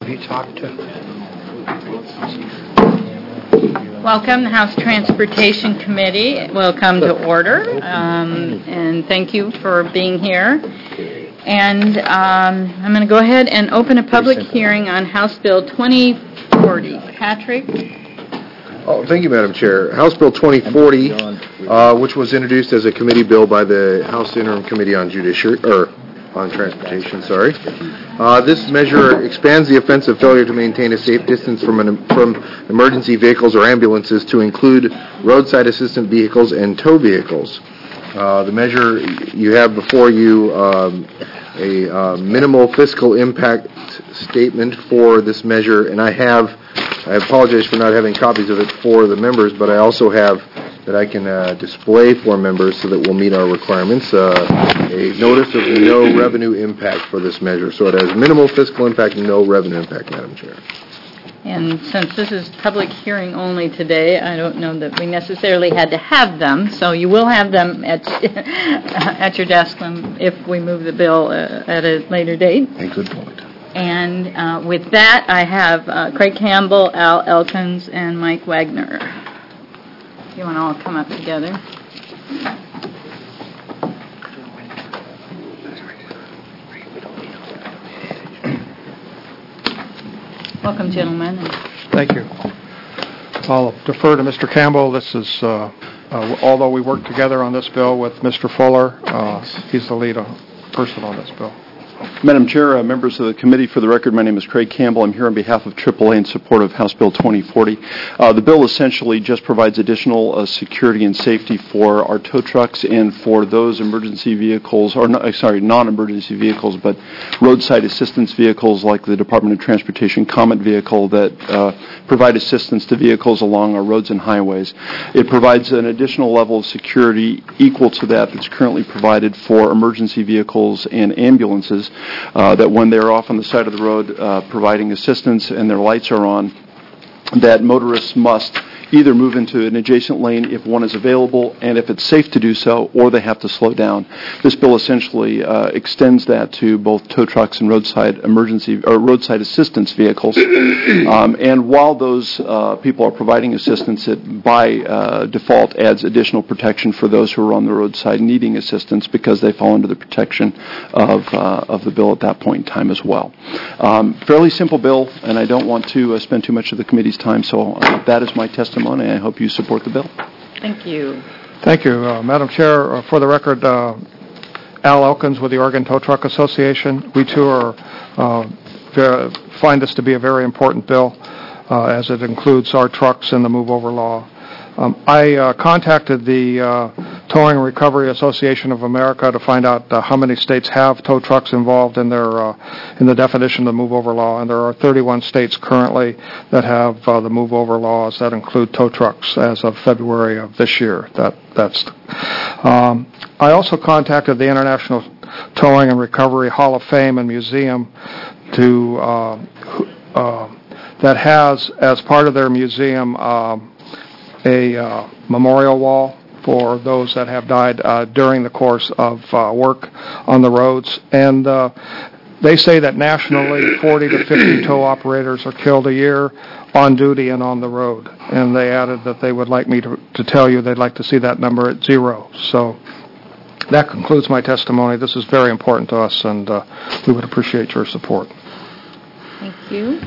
you talked to? Welcome, the House Transportation Committee. Welcome to order, and thank you for being here. And I'm going to go ahead and open a public hearing on House Bill 2040. Patrick? Oh, thank you, Madam Chair. House Bill 2040, which was introduced as a committee bill by the House Interim Committee on Transportation. This measure expands the offense of failure to maintain a safe distance from emergency vehicles or ambulances to include roadside assistance vehicles and tow vehicles. The measure you have before you a minimal fiscal impact statement for this measure, and I apologize for not having copies of it for the members, but I also have that I can display for members so that we'll meet our requirements. A notice of no revenue impact for this measure. So it has minimal fiscal impact and no revenue impact, Madam Chair. And since this is public hearing only today, I don't know that we necessarily had to have them, so you will have them at your desk if we move the bill at a later date. A good point. And with that, I have Craig Campbell, Al Elkins, and Mike Wagner. You want to all come up together? Welcome, gentlemen. Thank you. I'll defer to Mr. Campbell. This is, although we worked together on this bill with Mr. Fuller, he's the lead person on this bill. Madam Chair, members of the committee, for the record, my name is Craig Campbell. I'm here on behalf of AAA in support of House Bill 2040. The bill essentially just provides additional security and safety for our tow trucks and for those emergency vehicles, non-emergency vehicles, but roadside assistance vehicles like the Department of Transportation Comet vehicle that provide assistance to vehicles along our roads and highways. It provides an additional level of security equal to that's currently provided for emergency vehicles and ambulances. That when they're off on the side of the road providing assistance and their lights are on, that motorists must either move into an adjacent lane if one is available and if it's safe to do so, or they have to slow down. This bill essentially extends that to both tow trucks and roadside assistance vehicles. And while those people are providing assistance, it by default adds additional protection for those who are on the roadside needing assistance because they fall under the protection of the bill at that point in time as well. Fairly simple bill, and I don't want to spend too much of the committee's time, so that is my testimony. I hope you support the bill. Thank you. Thank you, Madam Chair. For the record, Al Elkins with the Oregon Tow Truck Association. We too find this to be a very important bill as it includes our trucks in the Move Over law. I contacted the Towing and Recovery Association of America to find out how many states have tow trucks involved in their in the definition of the Move Over law, and there are 31 states currently that have the Move Over laws that include tow trucks as of February of this year. I also contacted the International Towing and Recovery Hall of Fame and Museum that has as part of their museum a memorial wall for those that have died during the course of work on the roads. And they say that nationally 40 to 50 tow operators are killed a year on duty and on the road. And they added that they would like me to tell you they'd like to see that number at 0. So that concludes my testimony. This is very important to us, and we would appreciate your support. Thank you.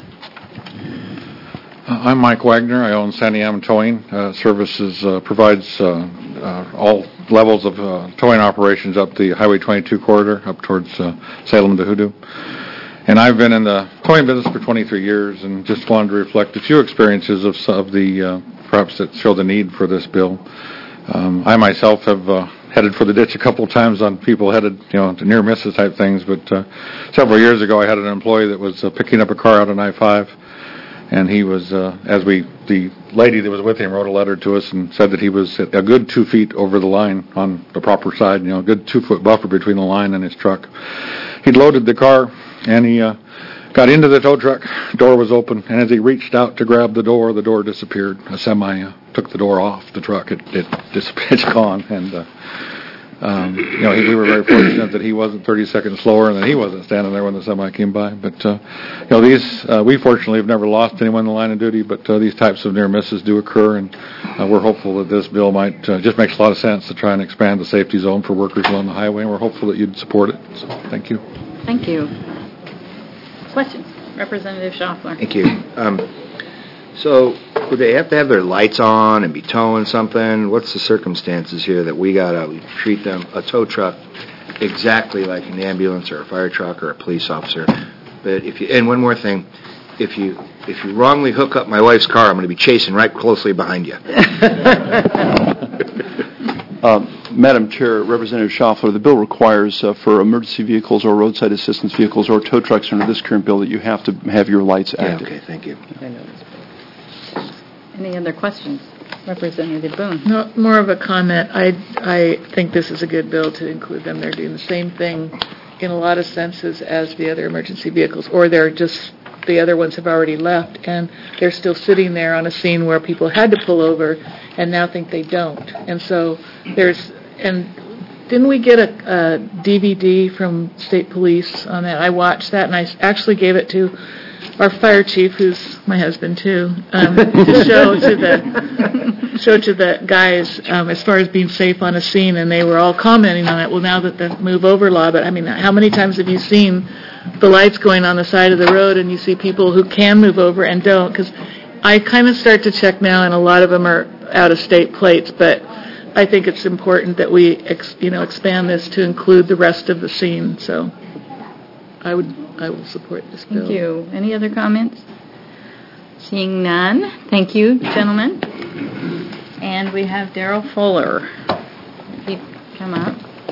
I'm Mike Wagner. I own Santiam Towing Services. Provides all levels of towing operations up the Highway 22 corridor up towards Salem to Hoodoo. And I've been in the towing business for 23 years, and just wanted to reflect a few experiences of the perhaps that show the need for this bill. I myself have headed for the ditch a couple of times on people headed, to near misses type things. But several years ago, I had an employee that was picking up a car out on I-5. And he was, the lady that was with him wrote a letter to us and said that he was a good 2 feet over the line on the proper side, a good 2 foot buffer between the line and his truck. He'd loaded the car, and he got into the tow truck, door was open, and as he reached out to grab the door disappeared. A semi took the door off the truck. It's gone. And We were very fortunate that he wasn't 30 seconds slower and that he wasn't standing there when the semi came by. But, we fortunately have never lost anyone in the line of duty, but these types of near misses do occur, and we're hopeful that this bill might just makes a lot of sense to try and expand the safety zone for workers along the highway, and we're hopeful that you'd support it. So, thank you. Thank you. Questions? Representative Schaffler. Thank you. So, would they have to have their lights on and be towing something? What's the circumstances here that we treat them, a tow truck, exactly like an ambulance or a fire truck or a police officer? But and one more thing, if you wrongly hook up my wife's car, I'm going to be chasing right closely behind you. Madam Chair, Representative Schaffler, the bill requires for emergency vehicles or roadside assistance vehicles or tow trucks under this current bill that you have to have your lights active. Okay, thank you. Any other questions? Representative Boone. No, more of a comment. I think this is a good bill to include them. They're doing the same thing in a lot of senses as the other emergency vehicles, or they're just, the other ones have already left, and they're still sitting there on a scene where people had to pull over and now think they don't. And so didn't we get a DVD from State Police on that? I watched that, and I actually gave it to our fire chief, who's my husband too, to show to the guys as far as being safe on a scene, and they were all commenting on it. Well, now that the move over law, but I mean, how many times have you seen the lights going on the side of the road, and you see people who can move over and don't? Because I kind of start to check now, and a lot of them are out-of-state plates, but I think it's important that we expand this to include the rest of the scene. So I will support this bill. Thank you. Any other comments? Seeing none. Thank you, gentlemen. And we have Darrell Fuller. He come up.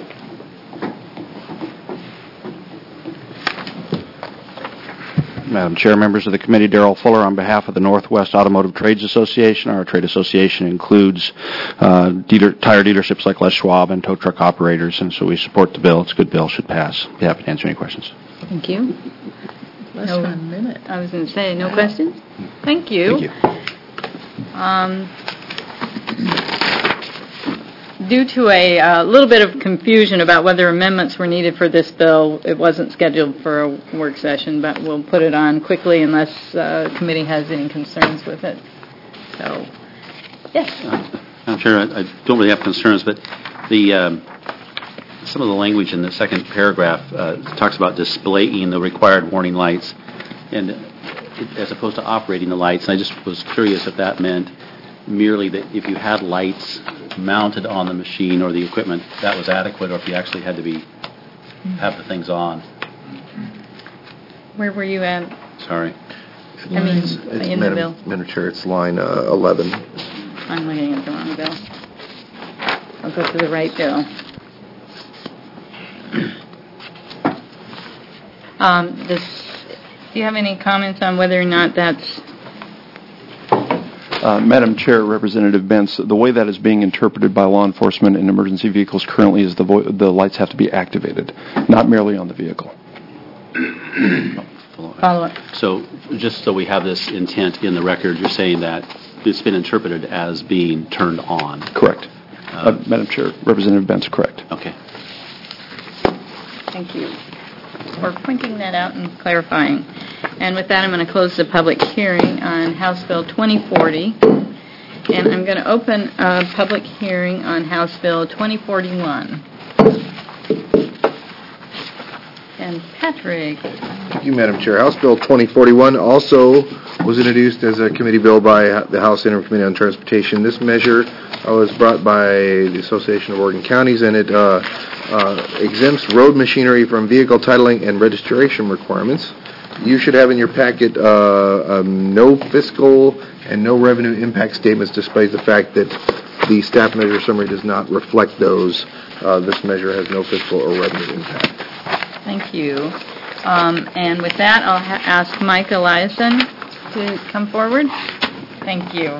Madam Chair, members of the committee, Darrell Fuller on behalf of the Northwest Automotive Trades Association. Our trade association includes tire dealerships like Les Schwab and tow truck operators, and so we support the bill. It's a good bill, should pass. Be happy to answer any questions. Thank you. Less than a minute. I was going to say, no questions? Thank you. Thank you. Due to a little bit of confusion about whether amendments were needed for this bill, it wasn't scheduled for a work session, but we'll put it on quickly unless the committee has any concerns with it. So, yes. Madam Chair, I don't really have concerns, but some of the language in the second paragraph talks about displaying the required warning lights, and as opposed to operating the lights. And I just was curious if that meant merely that if you had lights mounted on the machine or the equipment, that was adequate, or if you actually had to have the things on. Where were you at? Sorry. It's In the bill. Madam Chair, it's line 11. I'm looking at the wrong bill. I'll go to the right bill. Do you have any comments on whether or not that's... Madam Chair, Representative Bentz, the way that is being interpreted by law enforcement in emergency vehicles currently is the lights have to be activated, not merely on the vehicle. Follow up. So just so we have this intent in the record, you're saying that it's been interpreted as being turned on. Correct. Madam Chair, Representative Bentz, correct. Okay. Thank you for pointing that out and clarifying. And with that, I'm going to close the public hearing on House Bill 2040. And I'm going to open a public hearing on House Bill 2041. And Patrick. Thank you, Madam Chair. House Bill 2041 also was introduced as a committee bill by the House Interim Committee on Transportation. This measure was brought by the Association of Oregon Counties, and it exempts road machinery from vehicle titling and registration requirements. You should have in your packet no fiscal and no revenue impact statements, despite the fact that the staff measure summary does not reflect those. This measure has no fiscal or revenue impact. Thank you. And with that, I'll ask Mike Eliason to come forward. Thank you.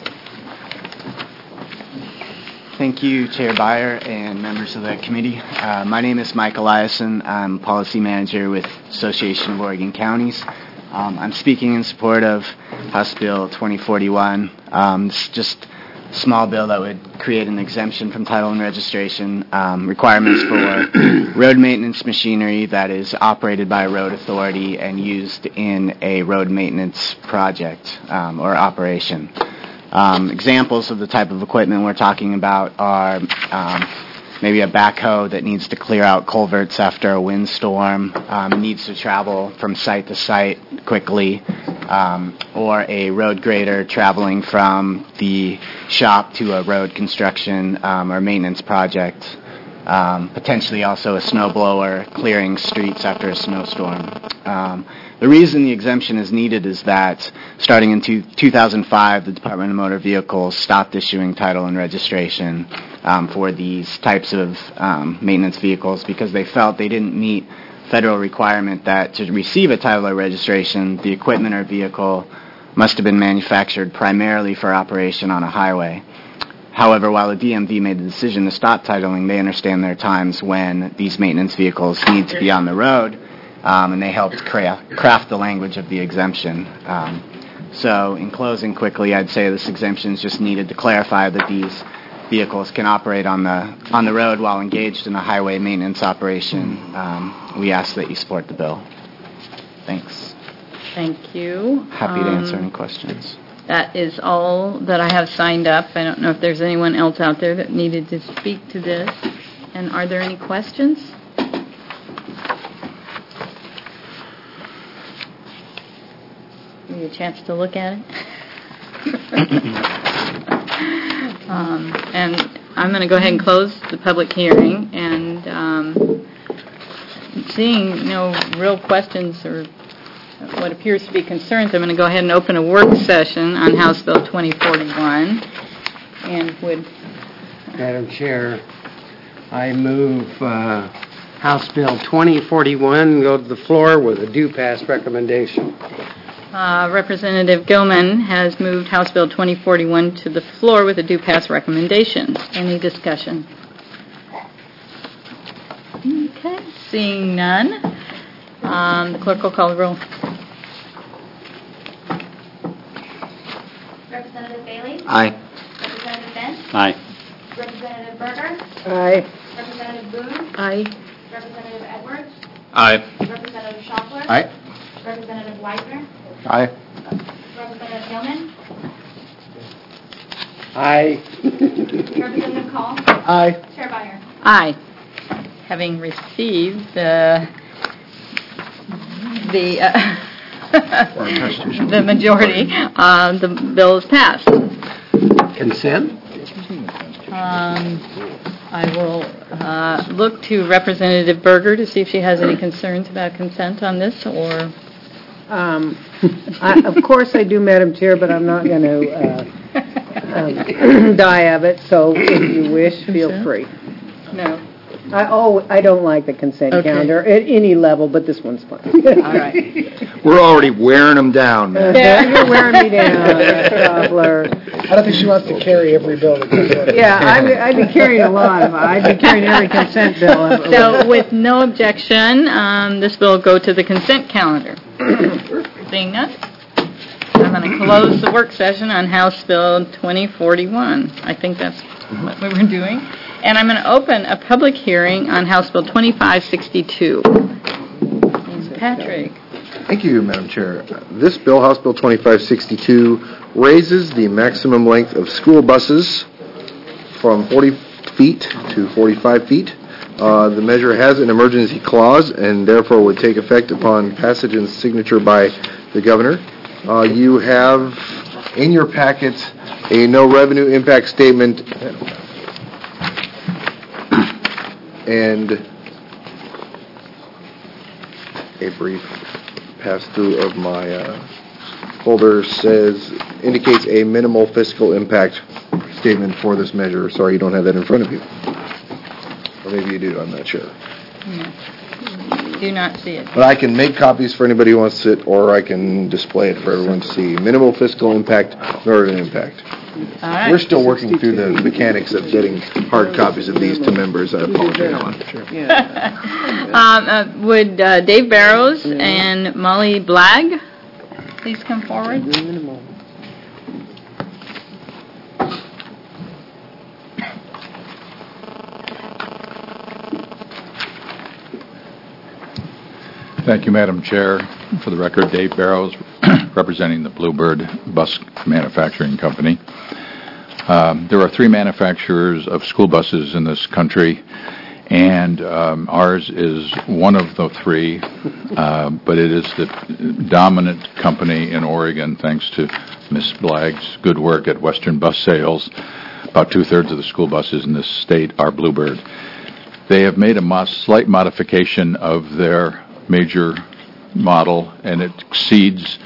Thank you, Chair Byer and members of the committee. My name is Mike Eliason. I'm Policy Manager with Association of Oregon Counties. I'm speaking in support of House Bill 2041. It's just small bill that would create an exemption from title and registration requirements for road maintenance machinery that is operated by a road authority and used in a road maintenance project or operation. Examples of the type of equipment we're talking about are maybe a backhoe that needs to clear out culverts after a windstorm, needs to travel from site to site quickly, or a road grader traveling from the shop to a road construction or maintenance project. Potentially also a snowblower clearing streets after a snowstorm. The reason the exemption is needed is that starting in 2005, the Department of Motor Vehicles stopped issuing title and registration for these types of maintenance vehicles because they felt they didn't meet federal requirement that to receive a title or registration, the equipment or vehicle must have been manufactured primarily for operation on a highway. However, while the DMV made the decision to stop titling, they understand there are times when these maintenance vehicles need to be on the road, and they helped craft the language of the exemption. So, in closing quickly, I'd say this exemption is just needed to clarify that these vehicles can operate on the road while engaged in a highway maintenance operation. We ask that you support the bill. Thanks. Thank you. Happy to answer any questions. That is all that I have signed up. I don't know if there's anyone else out there that needed to speak to this. And are there any questions? Give you a chance to look at it. And I'm going to go ahead and close the public hearing. And seeing no real questions or what appears to be concerns, I'm going to go ahead and open a work session on House Bill 2041. And would... Madam Chair, I move House Bill 2041 go to the floor with a due pass recommendation. Representative Gilman has moved House Bill 2041 to the floor with a due pass recommendation. Any discussion? Okay, seeing none. The clerk will call the roll. Representative Bailey? Aye. Representative Bench? Aye. Representative Berger? Aye. Representative Boone? Aye. Representative Edwards? Aye. Representative Schaffler? Aye. Representative Weisner? Aye. Representative Gilman? Aye. Representative Call? Aye. Chair Byer? Aye. Having received the majority, the bill is passed. Consent? I will look to Representative Berger to see if she has any concerns about consent on this, or... Of course I do, Madam Chair, but I'm not going to die of it, so if you wish, feel free. No. I don't like the consent calendar at any level, but this one's fine. All right. We're already wearing them down, man. Yeah, you're wearing me down, Cobbler. I don't think she wants to carry every bill that comes in. Yeah, I'd be carrying a lot of them. I'd be carrying every consent bill. So with no objection, this bill will go to the consent calendar. Seeing none, I'm going to close the work session on House Bill 2041. I think that's what we were doing. And I'm going to open a public hearing on House Bill 2562. Patrick. Thank you, Madam Chair. This bill, House Bill 2562, raises the maximum length of school buses from 40 feet to 45 feet. The measure has an emergency clause and therefore would take effect upon passage and signature by the governor. You have in your packet a no revenue impact statement and a brief pass-through of my folder indicates a minimal fiscal impact statement for this measure. Sorry you don't have that in front of you. Or maybe you do, I'm not sure. No. Do not see it. But I can make copies for anybody who wants it, or I can display it for everyone to see. Minimal fiscal impact, no revenue impact. All right. We're still working through the mechanics of getting hard copies of these to members. I apologize. Would Dave Barrows and Molly Blagg please come forward? Thank you, Madam Chair. For the record, Dave Barrows, representing the Bluebird Bus Manufacturing Company. There are 3 manufacturers of school buses in this country, and ours is one of the 3, but it is the dominant company in Oregon, thanks to Ms. Blagg's good work at Western Bus Sales. About 2/3 of the school buses in this state are Bluebird. They have made a slight modification of their major model, and it exceeds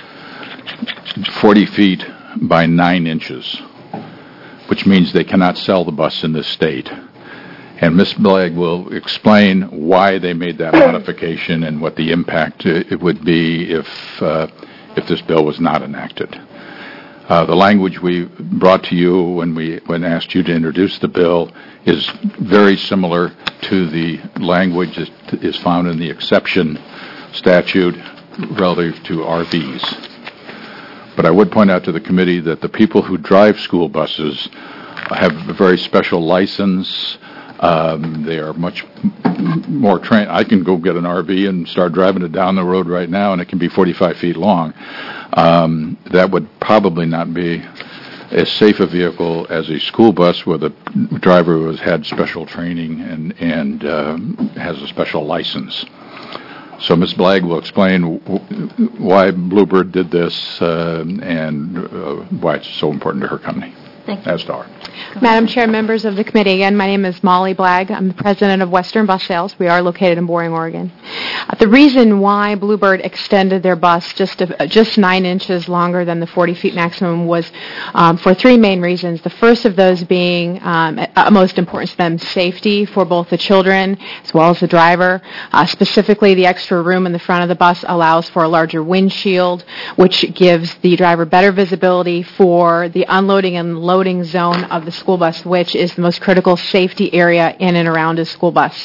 40 feet by 9 inches, which means they cannot sell the bus in this state. And Ms. Blagg will explain why they made that modification and what the impact it would be if this bill was not enacted. The language we brought to you when asked you to introduce the bill is very similar to the language that is found in the exception statute relative to RVs. But I would point out to the committee that the people who drive school buses have a very special license. They are much more trained. I can go get an RV and start driving it down the road right now, and it can be 45 feet long. That would probably not be as safe a vehicle as a school bus with a driver who has had special training and has a special license. So Ms. Blagg will explain why Bluebird did this and why it's so important to her company. Thank you. As to our. Madam Chair, members of the committee, again, my name is Molly Blagg. I'm the president of Western Bus Sales. We are located in Boring, Oregon. The reason why Bluebird extended their bus just 9 inches longer than the 40 feet maximum was for 3 main reasons. The first of those being, most important to them, safety for both the children as well as the driver. Specifically, the extra room in the front of the bus allows for a larger windshield, which gives the driver better visibility for the unloading and loading zone of the school bus, which is the most critical safety area in and around a school bus.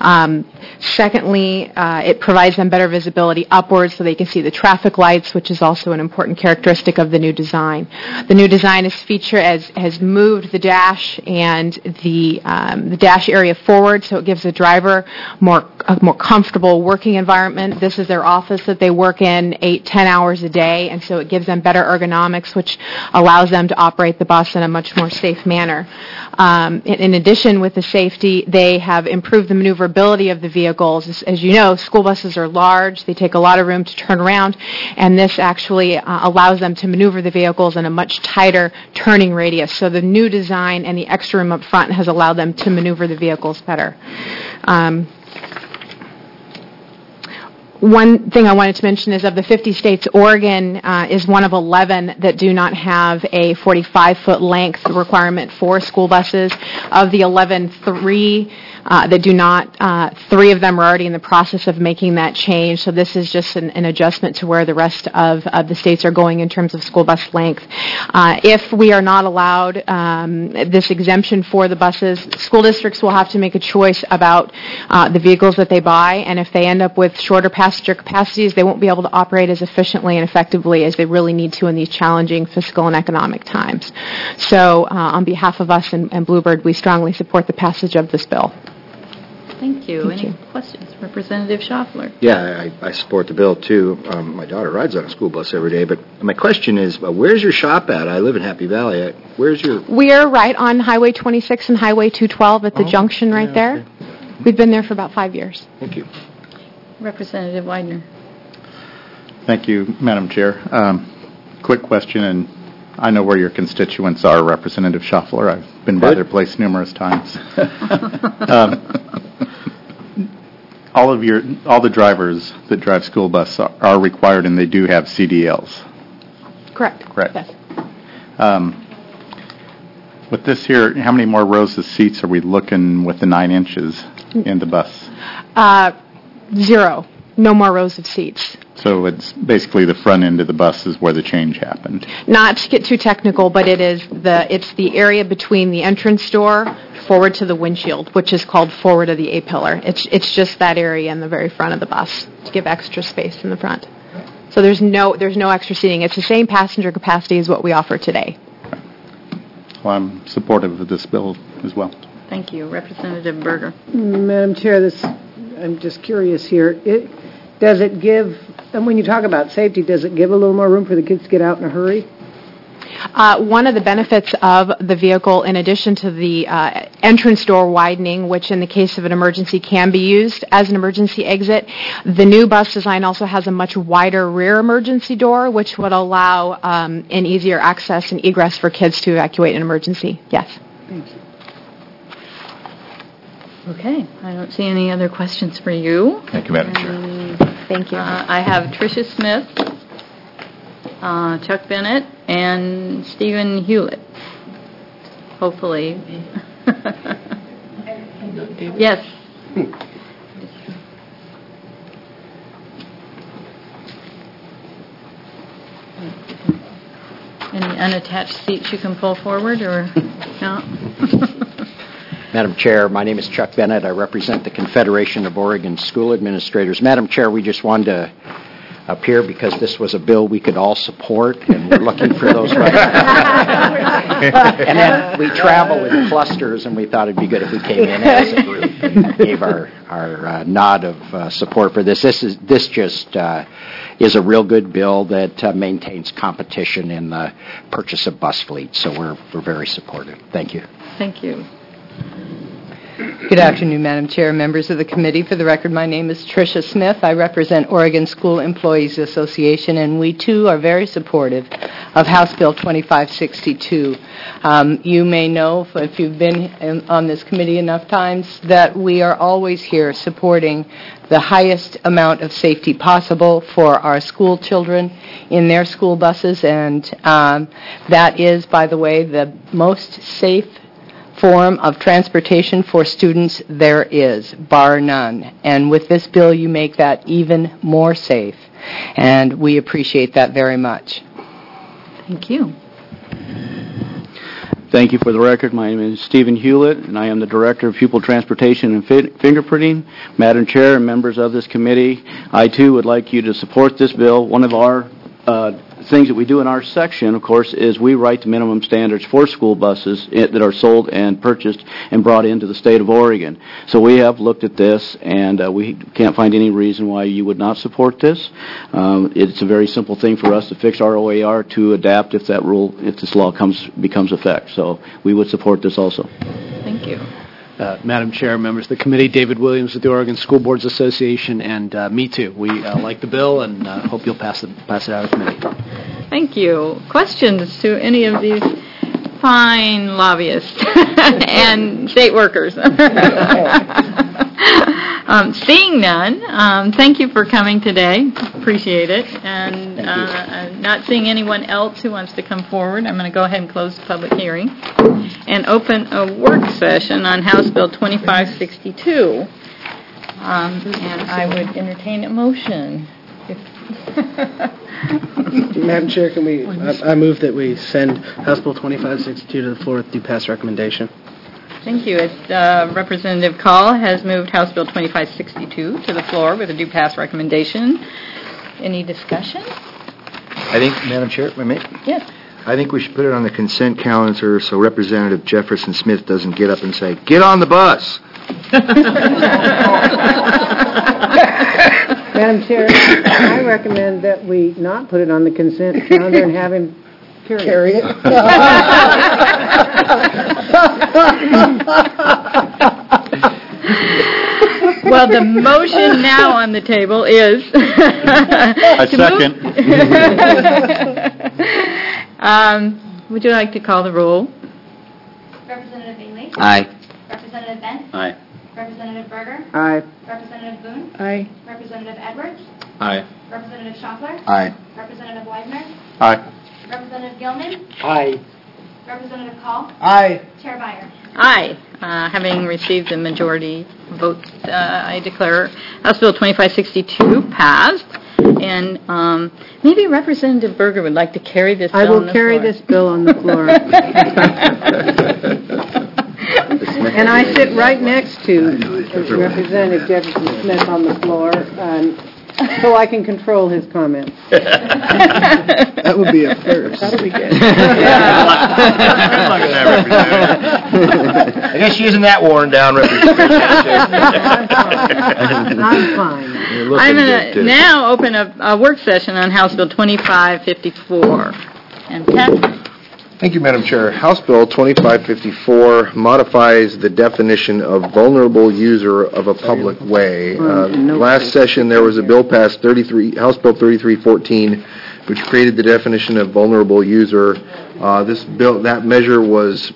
Secondly, it provides them better visibility upwards so they can see the traffic lights, which is also an important characteristic of the new design. The new design has moved the dash and the dash area forward, so it gives the driver a more comfortable working environment. This is their office that they work in 8-10 hours a day, and so it gives them better ergonomics, which allows them to operate the bus in a much more safe manner. In addition, with the safety, they have improved the maneuverability of the vehicles. As you know, school buses are large. They take a lot of room to turn around, and this actually allows them to maneuver the vehicles in a much tighter turning radius. So the new design and the extra room up front has allowed them to maneuver the vehicles better. One thing I wanted to mention is of the 50 states, Oregon is one of 11 that do not have a 45-foot length requirement for school buses. Of the 11, 3 that do not, 3 of them are already in the process of making that change. So this is just an adjustment to where the rest of the states are going in terms of school bus length. If we are not allowed this exemption for the buses, school districts will have to make a choice about the vehicles that they buy, and if they end up with shorter passenger capacities, they won't be able to operate as efficiently and effectively as they really need to in these challenging fiscal and economic times. So on behalf of us and Bluebird, we strongly support the passage of this bill. Thank you. Any questions? Representative Schaffler. Yeah, I support the bill, too. My daughter rides on a school bus every day, but my question is, where's your shop at? I live in Happy Valley. Where's your... We're right on Highway 26 and Highway 212 at the junction right there. Okay. We've been there for about 5 years. Thank you. Representative Widener. Thank you, Madam Chair. Quick question, and I know where your constituents are, Representative Schaffler. I've been by their place numerous times. All the drivers that drive school bus are required, and they do have CDLs. Correct. Yes. With this here, how many more rows of seats are we looking with the 9 inches in the bus? 0. No more rows of seats. So it's basically the front end of the bus is where the change happened. Not to get too technical, but it's the area between the entrance door forward to the windshield, which is called forward of the A-pillar. It's just that area in the very front of the bus to give extra space in the front. So there's no extra seating. It's the same passenger capacity as what we offer today. Well, I'm supportive of this bill as well. Thank you. Representative Berger. Madam Chair, I'm just curious here. Does it give, and when you talk about safety, does it give a little more room for the kids to get out in a hurry? One of the benefits of the vehicle, in addition to the entrance door widening, which in the case of an emergency can be used as an emergency exit, the new bus design also has a much wider rear emergency door, which would allow an easier access and egress for kids to evacuate an emergency. Yes. Thank you. Okay, I don't see any other questions for you. Thank you, Madam Chair. Thank you. I have Tricia Smith, Chuck Bennett, and Stephen Hewlett. Hopefully. Yes. Any unattached seats you can pull forward, or no? Madam Chair, my name is Chuck Bennett. I represent the Confederation of Oregon School Administrators. Madam Chair, we just wanted to appear because this was a bill we could all support, and we're looking for those right now. And then we travel in clusters, and we thought it'd be good if we came in as a group and gave our nod of support for this. This just is a real good bill that maintains competition in the purchase of bus fleets, so we're very supportive. Thank you. Thank you. Good afternoon, Madam Chair, members of the committee. For the record, my name is Tricia Smith. I represent Oregon School Employees Association, and we, too, are very supportive of House Bill 2562. You may know, if you've been on this committee enough times, that we are always here supporting the highest amount of safety possible for our school children in their school buses, and that is, by the way, the most safe form of transportation for students there is, bar none. And with this bill, you make that even more safe. And we appreciate that very much. Thank you. Thank you. For the record, my name is Stephen Hewlett, and I am the Director of Pupil Transportation and Fingerprinting. Madam Chair and members of this committee, I, too, would like you to support this bill. One of our things that we do in our section, of course, is we write the minimum standards for school buses that are sold and purchased and brought into the state of Oregon. So we have looked at this, and we can't find any reason why you would not support this. It's a very simple thing for us to fix our OAR to adapt if this law becomes effect. So we would support this also. Thank you. Madam Chair, members of the committee, David Williams with the Oregon School Boards Association, and me too. We like the bill and hope you'll pass it out of committee. Thank you. Questions to any of these fine lobbyists and state workers? Seeing none, thank you for coming today. Appreciate it. And not seeing anyone else who wants to come forward, I'm going to go ahead and close the public hearing and open a work session on House Bill 2562. And I would entertain a motion. Madam Chair, I move that we send House Bill 2562 to the floor with due pass recommendation. Thank you. Representative Call has moved House Bill 2562 to the floor with a due pass recommendation. Any discussion? I think, Madam Chair, if I may? Yes. I think we should put it on the consent calendar so Representative Jefferson Smith doesn't get up and say, "Get on the bus." Madam Chair, I recommend that we not put it on the consent calendar and have him carry it. Well, the motion now on the table is... I second. Would you like to call the roll? Representative Bailey? Aye. Representative Bent? Aye. Representative Berger? Aye. Representative Boone? Aye. Representative Edwards? Aye. Representative Schaffler? Aye. Representative Widener? Aye. Representative Gilman? Aye. Representative Call? Aye. Chair Byer? Aye. Having received the majority votes, I declare House Bill 2562 passed. And maybe Representative Berger would like to carry this bill on the floor. I will carry this bill on the floor. And I sit right next to Representative Jefferson Smith on the floor. so I can control his comments. That would be a first. That'll be good. I guess using that worn down representation. I'm fine. I'm going to now open a work session on House Bill 2554. And Pat? Thank you, Madam Chair. House Bill 2554 modifies the definition of vulnerable user of a public way. Last session, there was a bill passed, House Bill 3314, which created the definition of vulnerable user. That measure was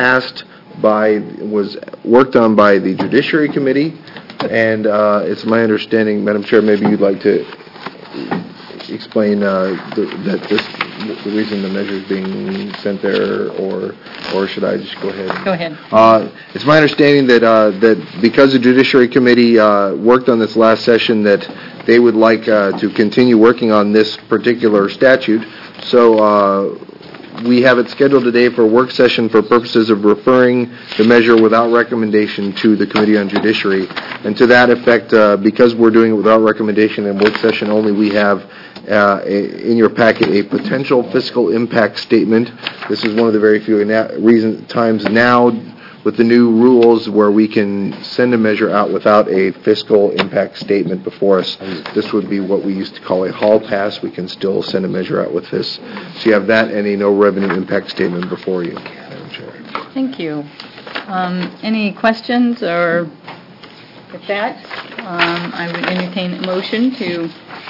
worked on by the Judiciary Committee, and it's my understanding, Madam Chair, maybe you'd like to explain the reason the measure is being sent there, or should I just go ahead? Go ahead. It's my understanding that because the Judiciary Committee worked on this last session, that they would like to continue working on this particular statute. So we have it scheduled today for a work session for purposes of referring the measure without recommendation to the Committee on Judiciary. And to that effect, because we're doing it without recommendation and work session only, we have in your packet a potential fiscal impact statement. This is one of the very few times now with the new rules where we can send a measure out without a fiscal impact statement before us. This would be what we used to call a hall pass. We can still send a measure out with this. So you have that and a no revenue impact statement before you, Madam Chair. Thank you. Any questions, or with that, I would entertain a motion to...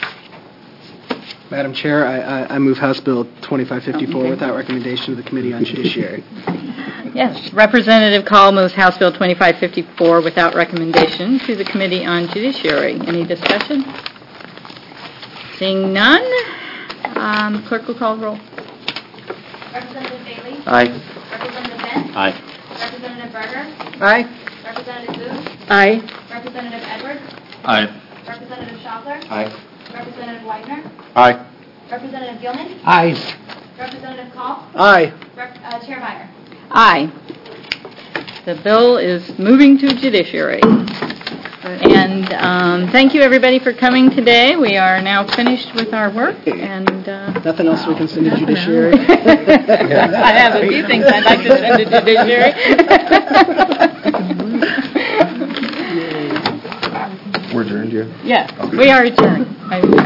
Madam Chair, I move House Bill 2554 without recommendation to the Committee on Judiciary. Yes, Representative Call moves House Bill 2554 without recommendation to the Committee on Judiciary. Any discussion? Seeing none, clerk will call the roll. Representative Bailey? Aye. Representative Benz? Aye. Representative Berger? Aye. Representative Booth? Aye. Representative Edwards? Aye. Representative Schaffler? Aye. Representative Widener? Aye. Representative Gilman? Aye. Representative Call? Aye. Chair Meyer? Aye. The bill is moving to Judiciary. And thank you, everybody, for coming today. We are now finished with our work. And nothing else we can send to Judiciary? I have a few things I'd like to send to Judiciary. We're adjourned, yeah? Yes, we are adjourned.